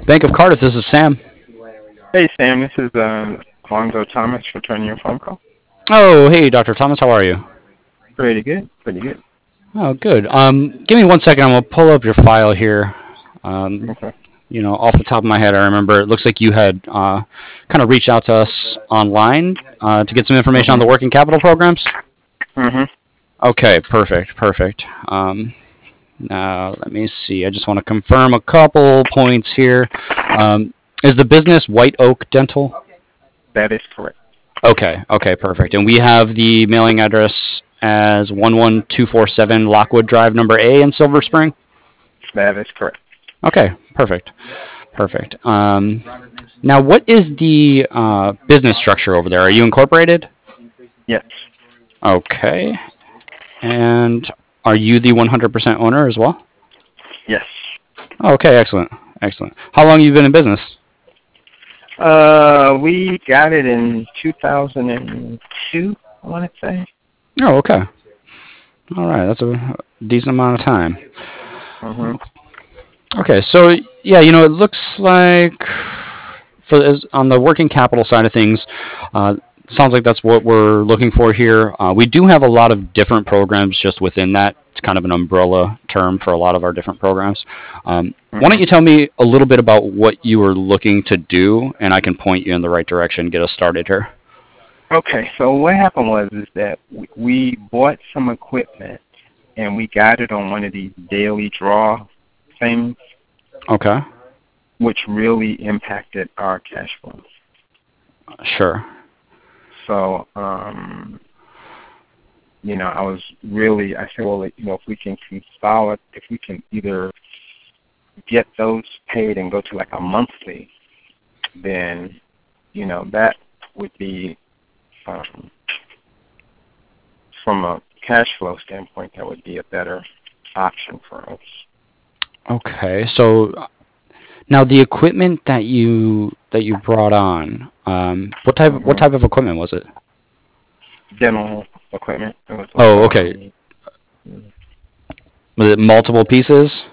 Bank of Cardiff, this is Sam. Hey, Sam, this is Lonzo Thomas returning your phone call. Oh, hey, Dr. Thomas, how are you? Pretty good, pretty good. Oh, good. Give me 1 second. I'm gonna pull up your file here. Um, Okay. Off the top of my head, I remember it looks like you had kind of reached out to us online to get some information on the Mhm. working capital programs. Mhm. Okay, perfect, perfect. Now let me see. I just want to confirm a couple points here. Is the business White Oak Dental? That is correct. Okay, okay, perfect. And we have the mailing address as 11247 Lockwood Drive, number A in Silver Spring. That is correct. Okay, perfect, perfect. Now, what is the business structure over there? Are you incorporated? Yes. Okay. And are you the 100% owner as well? Yes. Okay, excellent, excellent. How long have you been in business? We got it in 2002. I want to say. Oh, okay. All right, that's a decent amount of time. Mhm. Okay, so yeah, it looks like on the working capital side of things, uh, sounds like that's what we're looking for here. We do have a lot of different programs just within that. It's kind of an umbrella term for a lot of our different programs. Why don't Mhm. you tell me a little bit about what you were looking to do, and I can point you in the right direction, get us started here. Okay. So what happened was is that we bought some equipment and we got it on one of these daily draw things, Okay, which really impacted our cash flow. sure. So, I was really, I said, well, if we can consolidate, if we can either get those paid and go to like a monthly, then, that would be, um, from a cash flow standpoint, that would be a better option for us. Okay, so now the equipment that you brought on, what hmm type of equipment was it? Dental equipment, it was like, Oh, okay. Was it multiple pieces?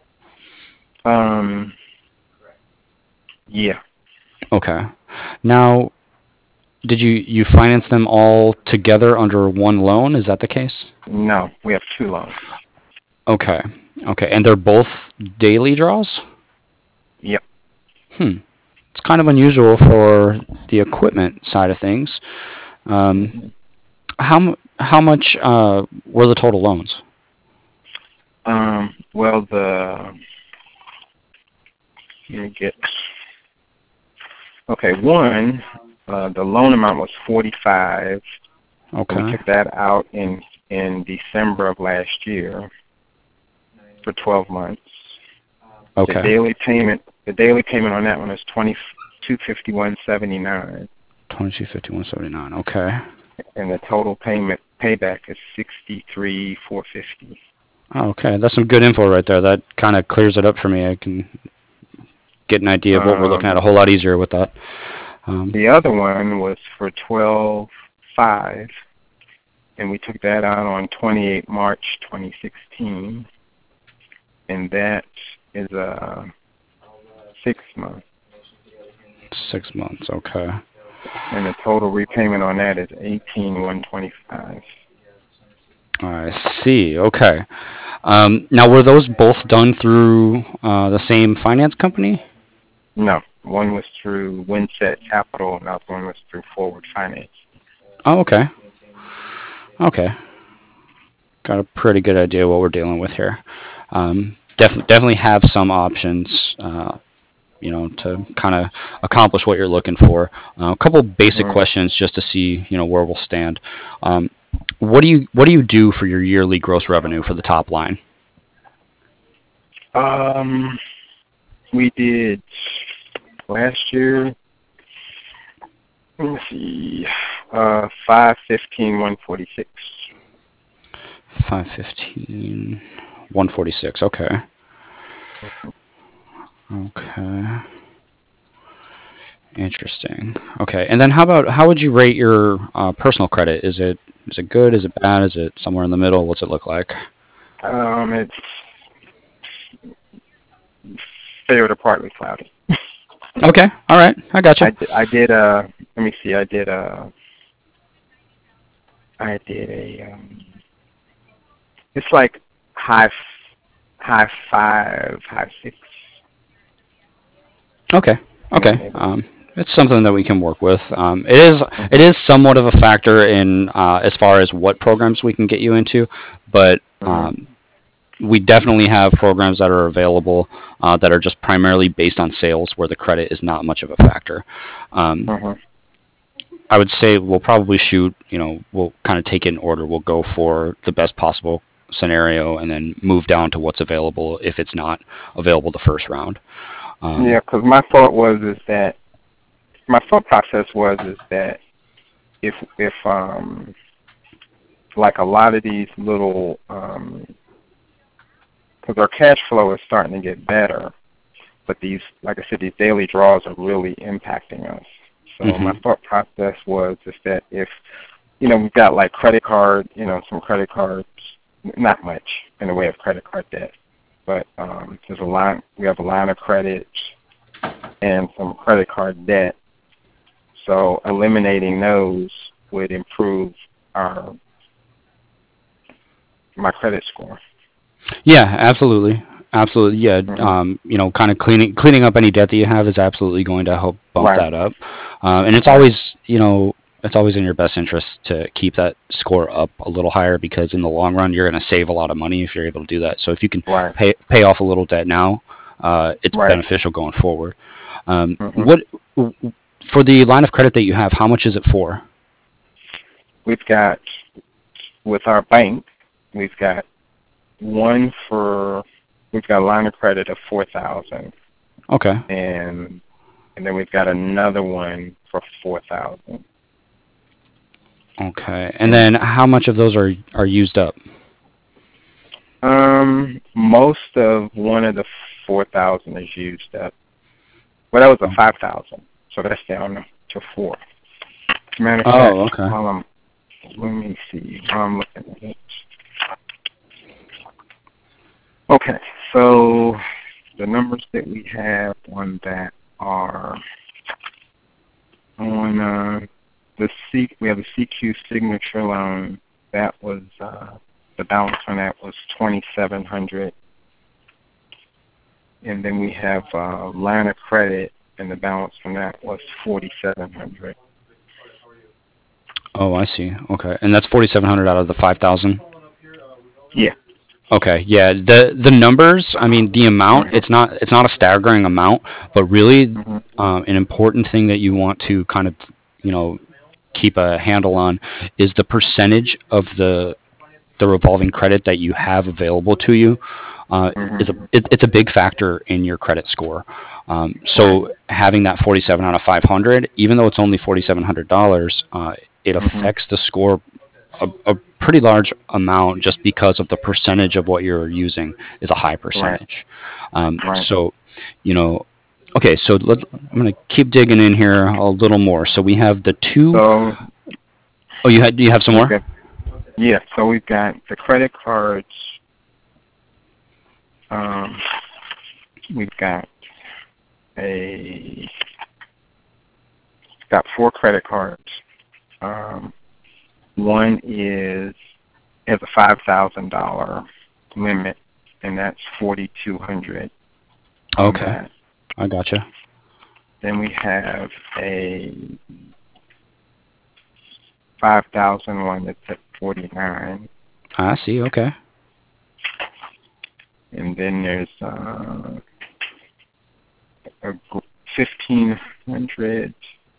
um, yeah, Okay. Now, did you finance them all together under one loan? Is that the case? no, we have two loans. Okay. Okay. And they're both daily draws? Yep. Hmm. It's kind of unusual for the equipment side of things. Um, hmm how much were the total loans? Well, let me get. Okay, one, the loan amount was 45. So we Okay. took that out in December of last year for 12 months. The Okay. daily payment, the daily payment on that one is 2251.79, 2251.79. Okay. and the total payback is 63,450. Okay. That's some good info right there. That kind of clears it up for me. I can get an idea of what we're looking at a Um, whole lot easier with that. Um, the other one was for 12.5, and we took that out on 28 March 2016, and that is a 6 month. 6 months. Okay. And the total repayment on that is 18,125. I see. Okay. Now, were those both done through the same finance company? No, one was through Windset Capital, and the other one was through Forward Finance. Oh, okay. Okay. Got a pretty good idea what we're dealing with here. Definitely have some options, to kind of accomplish what you're looking for. A couple basic hmm questions just to see, where we'll stand. Um, what do you do for your yearly gross revenue for the top line? Um, we did last year. Let me see, 515,146. 515, 146. Okay. Okay. Interesting. Okay. And then how would you rate your personal credit? Is it good? Is it bad? Is it somewhere in the middle? What's it look like? It's fair to partly cloudy. Okay. All right. I gotcha. I did let me see, I did a it's like high high five, high six Okay. in that Okay. neighborhood. It's something that we can work with. It is somewhat of a factor in as far as what programs we can get you into, but Mhm. we definitely have programs that are available that are just primarily based on sales, where the credit is not much of a factor. Um, Mhm. I would say we'll probably shoot. We'll kind of take it in order. We'll go for the best possible scenario, and then move down to what's available if it's not available the first round. Yeah, Um, because my thought process was is that if like a lot of these little because our cash flow is starting to get better, but these, like I said, these daily draws are really impacting us. So my mhm. thought process was is that if we've got like credit card, some credit cards, not much in the way of credit card debt, but there's a line. We have a line of credit and some credit card debt. So eliminating those would improve our my credit score. Yeah, absolutely. Absolutely. Yeah. Hmm. Kind of cleaning up any debt that you have is absolutely going to help bump Right. that up. And Right. it's always in your best interest to keep that score up a little higher, because in the long run you're going to save a lot of money if you're able to do that. So if you can Right. pay off a little debt now, it's Right. beneficial going forward. Hmm. What For the line of credit that you have, how much is it for? We've got with our bank, we've got one for we've got a line of credit of 4,000, Okay. and then we've got another one for 4,000. Okay. And And then how much of those are used up? most of one of the 4,000 is used up. Well, that was a 5,000, so that's down to four. Matter of fact, Oh, okay. let me see. While I'm looking at it. Okay, so the numbers that we have on that are on we have a CQ signature loan. That was the balance on that was 2,700, and then we have line of credit, and the balance from that was 4,700. Oh, I see. Okay, and that's 4,700 out of the 5,000. Yeah. Okay, yeah. The numbers. I mean, the amount. Mhm. It's not a staggering amount, but really, Mhm. an important thing that you want to kind of you know keep a handle on is the percentage of the revolving credit that you have available to you. Mhm. It's a big factor in your credit score. Right. So having that 47 out of 500, even though it's only $4,700, it Mhm. affects the score a pretty large amount, just because of the percentage of what you're using is a high Right. percentage. Right. So, you know, okay, so I'm going to keep digging in here a little more. So we have the two. So Oh, you have some we've more? got So we've got the credit cards. Um, we've a got four credit cards. Um, one has a $5,000 limit, and that's 4,200 on Okay, that. I gotcha. Then we have a 5,000 one that's at 49, I see. Okay. and then there's a 1,500.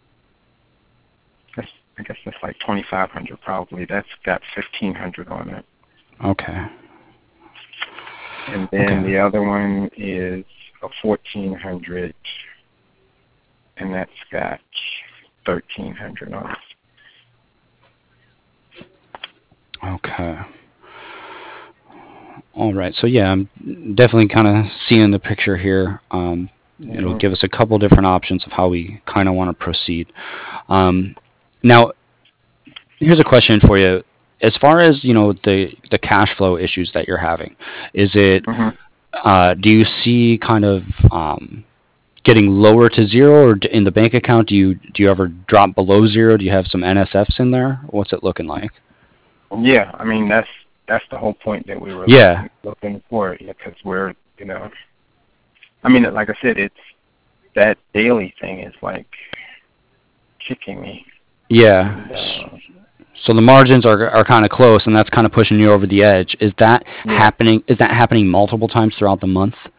I guess that's like 2,500 probably. That's got 1,500 on it. Okay. And Okay. then the other one is a 1,400, and that's got 1,300 on it. Okay. All right. So yeah, I'm definitely kind of seeing the picture here. It'll Hmm. give us a couple different options of how we kind of want to proceed. Now, here's a question for you. As far as the cash flow issues that you're having, is it Hmm. do you see kind of getting lower to zero, or in the bank account, do you ever drop below zero? Do you have some NSFs in there? What's it looking like? Yeah, I mean that's the whole point that we were Yeah, looking for. Yeah, because we're I mean, like I said, it's that daily thing is like kicking me. yeah. And, So the margins are kind of close, and that's kind of pushing you over the edge. Is that yeah. happening? Is that happening multiple times throughout the month?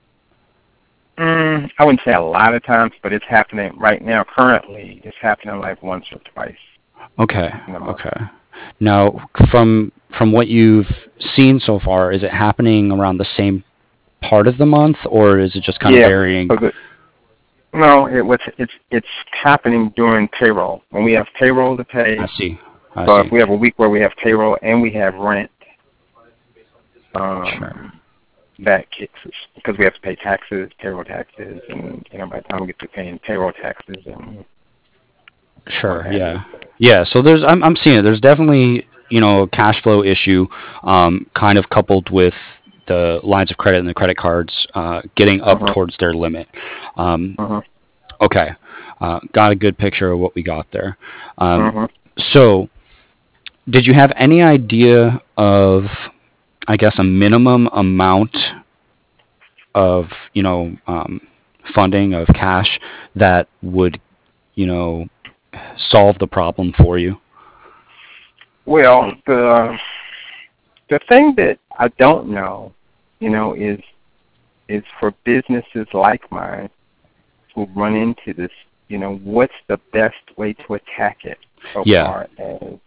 I wouldn't say a lot of times, but it's happening right now. Currently, it's happening like once or twice Okay, in a month. okay. Now, from what you've seen so far, is it happening around the same part of the month, or is it just kind of Yeah. varying? No, it's happening during payroll when we have payroll to I pay. see. I So if see. we have a week where we have payroll and we have rent, Sure. that kicks us because we have to pay taxes, payroll taxes, and by the time we get to paying payroll taxes and what Sure. have you. Yeah. Yeah. So I'm seeing it. There's definitely a cash flow issue, kind of coupled with the lines of credit and the credit cards getting up Uh-huh. towards their limit. Um, Uh-huh. okay. Got a good picture of what we got there. Um, Uh-huh. so did you have any idea of, I guess, a minimum amount of funding of cash that would you know solve the problem for you? Well, the thing that I don't know, is for businesses like mine who run into this, what's the best way to attack it so Yeah, far as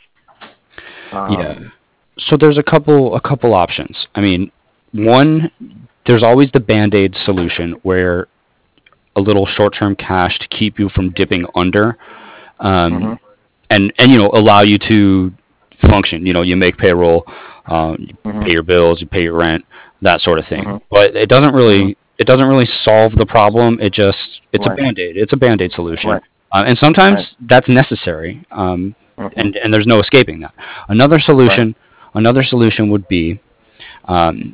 yeah. um So there's a couple options. I mean, one, there's always the band-aid solution where a little short-term cash to keep you from dipping under, um, mhm and allow you to function. You make payroll, you mhm pay your bills, you pay your rent, that sort of thing. mhm But mhm it doesn't really solve the problem. It's a right band-aid. It's a band-aid solution, right and right sometimes that's necessary. mhm And there's no escaping that. Another right solution, another solution would be, um,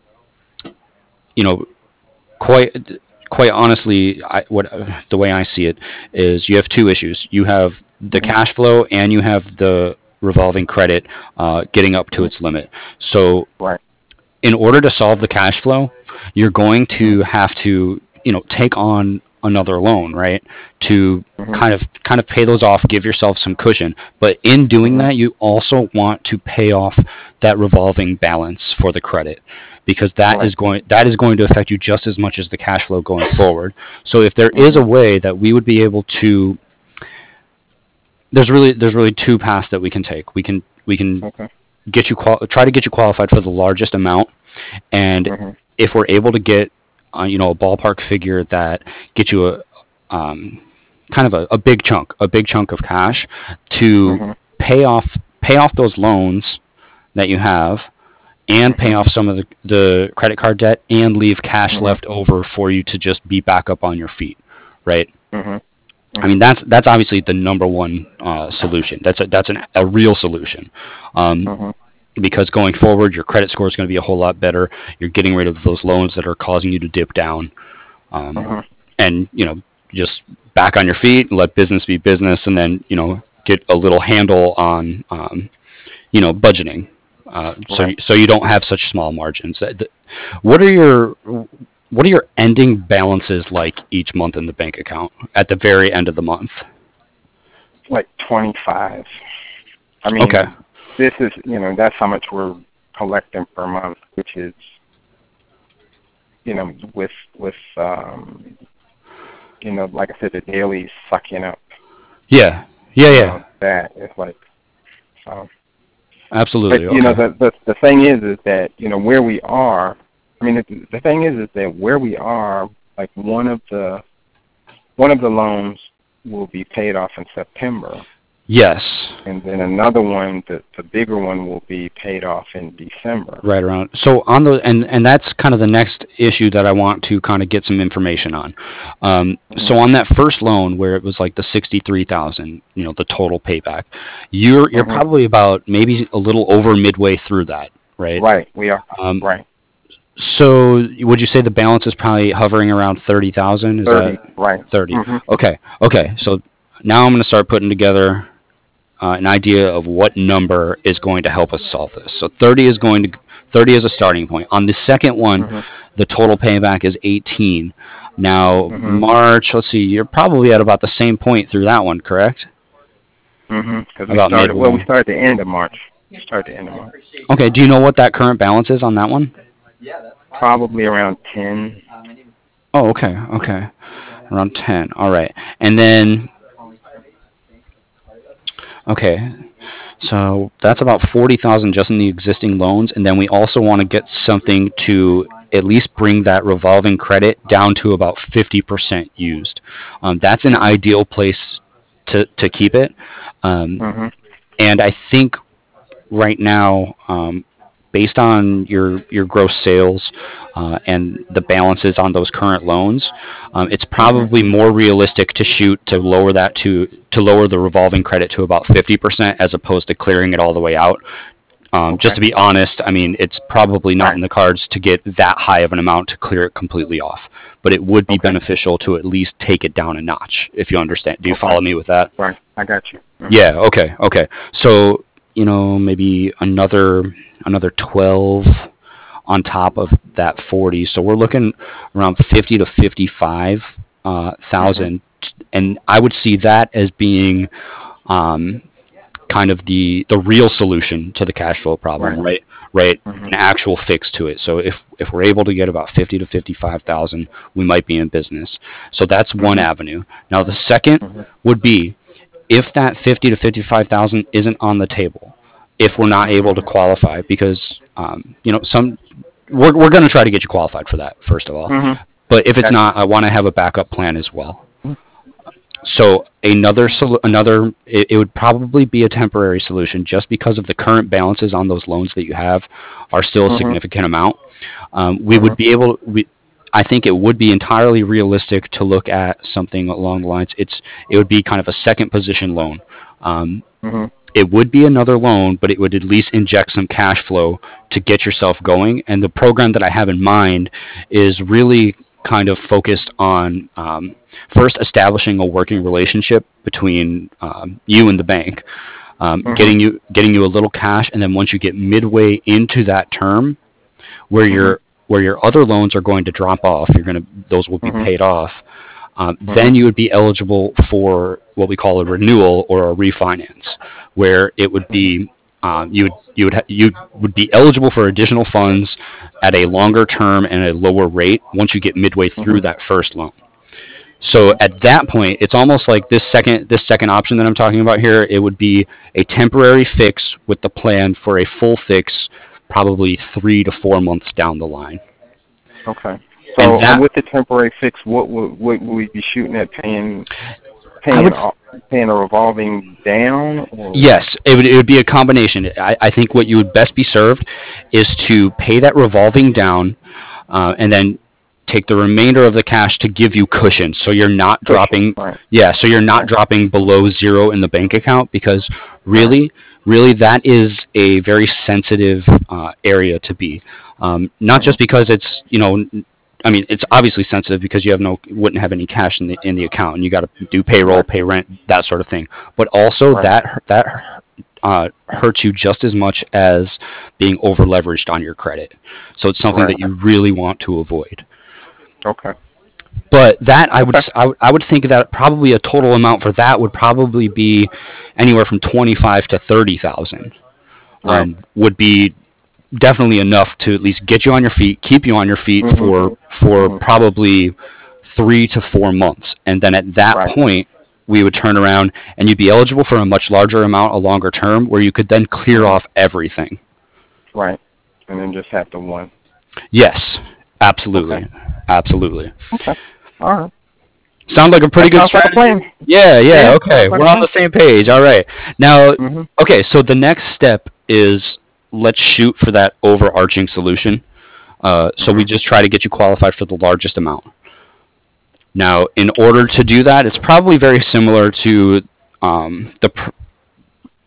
you know, quite quite honestly, the way I see it is you have two issues. You have the mhm cash flow and you have the revolving credit getting up to mhm its limit. So right in order to solve the cash flow, you're going mhm to have to take on another loan, right? To mhm kind of pay those off, give yourself some cushion. But in doing mhm that, you also want to pay off that revolving balance for the credit because right that is going to affect you just as much as the cash flow going forward. So if there is a mhm way that we would be able to, there's really two paths that we can take. We can okay try to get you qualified for the largest amount, and mhm if we're able to get a ballpark figure that gets you um, kind of a big chunk of cash to mhm pay off those loans that you have, and pay mhm off some of the credit card debt, and leave cash mhm left over for you to just be back up on your feet, right? mhm I mean, mhm that's obviously the number one solution. That's a real solution. Um, mhm because going forward, your credit score is going to be a whole lot better. You're getting rid of those loans that are causing you to dip down, um, mhm and just back on your feet, let business be business, and then get a little handle on budgeting, right so you don't have such small margins. What are your what are your ending balances like each month in the bank account at the very end of the month? like 25. I Okay. mean, this is, that's how much we're collecting per month, which is, with like I said, the daily sucking up, Yeah. Yeah. Yeah. that is like, so. But Absolutely. Okay. the thing is that where we are. I mean, the thing is that where we are, like one of the loans will be paid off in September, Yes. and then another one, the bigger one, will be paid off in December. Right around. So on the and that's kind of the next issue that I want to kind of get some information on. Mhm. So on that first loan where it was like the 63,000, the total payback, you're Mhm. probably about maybe a little over midway through that, right? Right. We are. Um, Right. So would you say the balance is probably hovering around 30,000? Is 30, that right. 30? Mhm. Okay. Okay. So now I'm going to start putting together an idea of what number is going to help us solve this. So 30 is a starting point. On the second one, Mhm. the total payback is 18. Now Mhm. March, let's see, you're probably at about the same point through that one, correct? Mhm. Because we About started. Well, we midway. started the end of March. We started the end of March. Okay, do you know what that current balance is on that one? Probably around 10. Oh, okay, okay. Around 10. All right. And then, okay, so that's about 40,000 just in the existing loans, and then we also want to get something to at least bring that revolving credit down to about 50% used. That's an ideal place to keep it. Um, Mhm. and I think right now, based on your gross sales and the balances on those current loans, it's Mhm. probably more realistic to shoot to lower that to lower the revolving credit to about 50% as opposed to clearing it all the way out. Just Okay. to be honest, I mean, it's probably not Right. in the cards to get that high of an amount to clear it completely off, but it would be Okay. beneficial to at least take it down a notch, if you understand. Do you Okay. follow me with that? Right. I got you. Mhm. Yeah, okay, okay. So, maybe another 12 on top of that 40. So we're looking around 50 to 55 Mhm. thousand, and I would see that as being um, kind of the real solution to the cash flow problem, Right. right? Right, an Mhm. actual fix to it. So if we're able to get about 50 to 55,000, we might be in business. So that's one Mhm. avenue. Now the second Mhm. would be if that 50 to 55,000 isn't on the table, if we're not able Mhm. to qualify, because some we're going to try to get you qualified for that first of all. Mhm. But if it's Got you. not, I want to have a backup plan as well. So another it would probably be a temporary solution just because of the current balances on those loans that you have are still a Mhm. significant amount. We would Mhm. be able we I think it would be entirely realistic to look at something along the lines. It would be kind of a second position loan. Um, Mhm. it would be another loan, but it would at least inject some cash flow to get yourself going. And the program that I have in mind is really kind of focused on first establishing a working relationship between you and the bank, Mhm. getting you a little cash, and then once you get midway into that term, where Mhm. your other loans are going to drop off, those will be Mhm. paid off. Mhm. Then you would be eligible for what we call a renewal or a refinance, where it would Mhm. be you would be eligible for additional funds at a longer term and a lower rate once you get midway through Mhm. that first loan. So Mhm. at that point, it's almost like this second option that I'm talking about here. It would be a temporary fix with the plan for a full fix, probably 3 to 4 months down the line. Okay. And So that with the temporary fix, what would we be shooting at I paying would off, paying a revolving down or what? Yes, it would be a combination. I think what you would best be served is to pay that revolving down, and then take the remainder of the cash to give you cushion, so you're not Cushion. dropping. Right. Yeah, so you're not Right. dropping below zero in the bank account, because Right. really, that is a very sensitive area to be. Not just Mhm. because I mean, it's obviously sensitive because you wouldn't have any cash in the account, and you got to do payroll, Right. pay rent, that sort of thing. But also Right. that hurts you just as much as being over leveraged on your credit. So it's something Right. that you really want to avoid. Okay. But that Okay. I would think that probably a total amount for that would probably be anywhere from 25 to 30,000. Right. Would be definitely enough to at least get you on your feet, keep you on your feet Mhm. for Mhm. probably 3 to 4 months, and then at that Right. point we would turn around and you'd be eligible for a much larger amount, a longer term, where you could then clear Mhm. off everything. Right. And then just have the one. Yes, Okay. absolutely, absolutely. Okay. All right. Sound like a pretty That good sounds like a strategy? plan. Yeah, yeah. Yeah. Okay, Sounds like we're a on the plan. same page. All right. Now, Mhm. okay. So the next step is let's shoot for that overarching solution. So we Mhm. just try to get you qualified for the largest amount. Now, in order to do that, it's probably very similar to the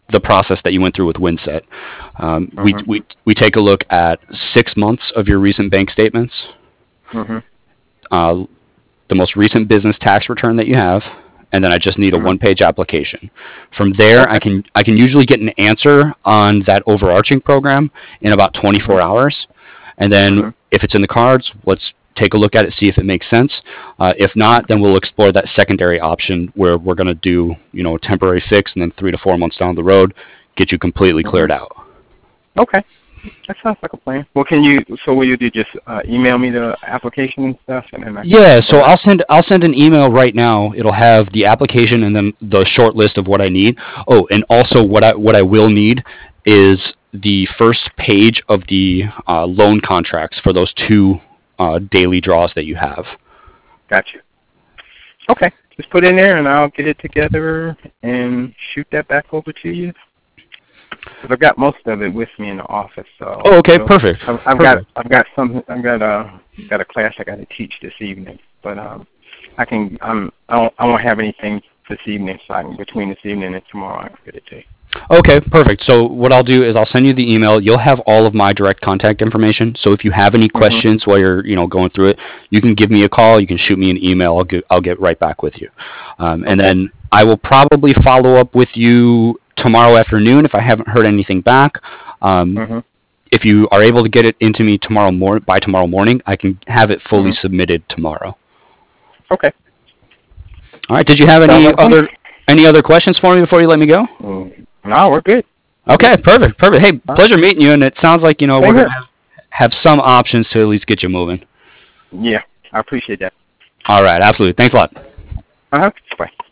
the process that you went through with Winset. We take a look at 6 months of your recent bank statements, the most recent business tax return that you have, and then I just need a one-page application. From there, I can usually get an answer on that overarching program in about 24 hours. And then if it's in the cards, let's take a look at it, see if it makes sense. If not, then we'll explore that secondary option where we're going to do, a temporary fix, and then 3 to 4 months down the road, get you completely cleared out. Okay. That sounds like a plan. Well, will you do just email me the application and stuff? And then so I'll send an email right now. It'll have the application and then the short list of what I need. Oh, and also what I will need is the first page of the loan contracts for those 2 daily draws that you have. Gotcha. Okay. Just put it in there, and I'll get it together and shoot that back over to you. Because I've got most of it with me in the office. So. Oh, okay, perfect. I've got a class I got to teach this evening, but I won't have anything this evening, so between this evening and tomorrow I can get it to you. Okay, perfect. So what I'll do is I'll send you the email. You'll have all of my direct contact information. So if you have any questions while you're going through it, you can give me a call. You can shoot me an email. I'll get right back with you. And then I will probably follow up with you tomorrow afternoon if I haven't heard anything back. If you are able to get it into me by tomorrow morning, I can have it fully submitted tomorrow. Okay. All right. Did you have any other questions for me before you let me go? No, we're good. Okay, perfect. Hey, pleasure meeting you, and it sounds like, we're going to have some options to at least get you moving. Yeah, I appreciate that. All right, absolutely. Thanks a lot. Bye.